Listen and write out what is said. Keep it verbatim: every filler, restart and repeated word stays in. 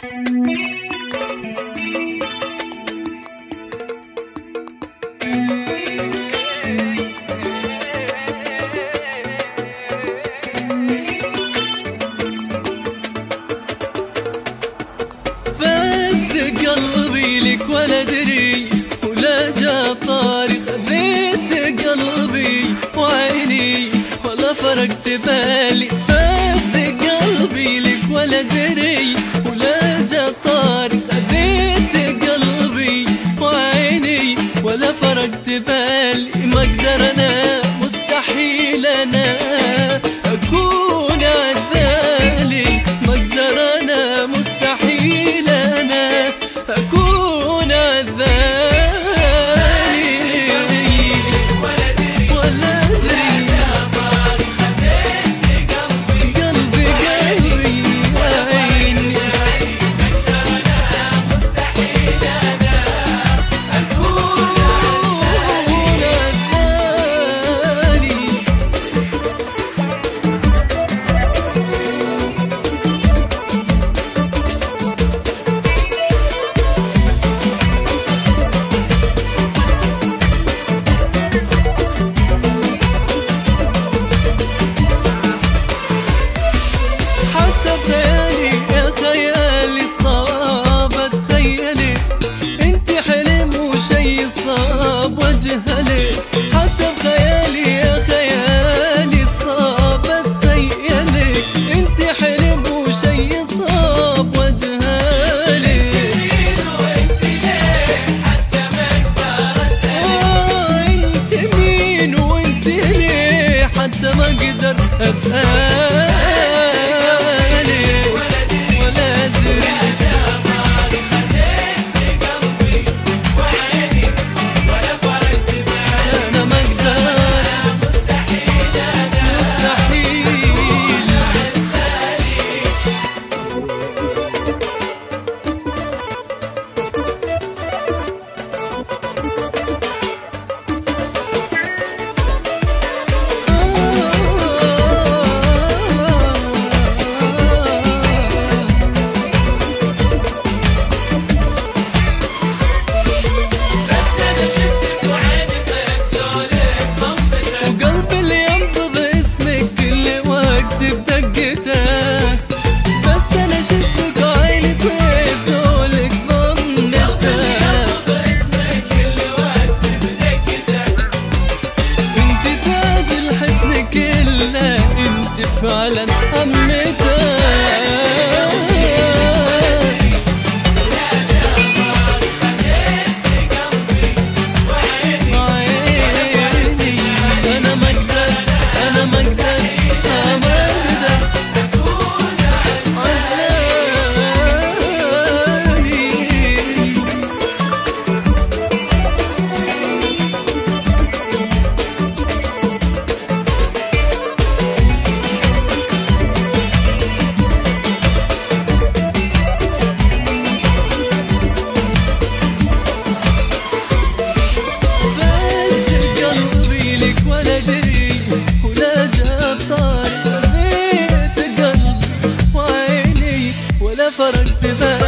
قلبي لك ولا دري ولا جا طاري، خذيت قلبي وعيني ولا فرقت بالي. فز قلبي لك ولا دري ولا جا طاري، خذيت قلبي وعيني ولا فرقت بالي. ما اقدر انا مستحيل انا اكون عذالي، ما اقدر انا مستحيل انا أكون عذالي. ولا أدري قلبي قلبي عيني، أقدر أنا مستحيل أنا أكون عذالي. حتى بخيالي يا خيالي صعب اتخيلي، انت حلم وشي صعب وجهالي. وانت ليه حتى ما اقدر اسألك، انت مين وانت ليه حتى ما اقدر اسألك. ولا ادري بدقته، بس انا شفتك وعيني طيف زولك ضمته. اسمك كل وقت بدقته، انت تاج الحسن كله، انت فعلا همته. ولا دري ولا جاب طاري، خذيت قلبي وعيني ولا فرقت بالي.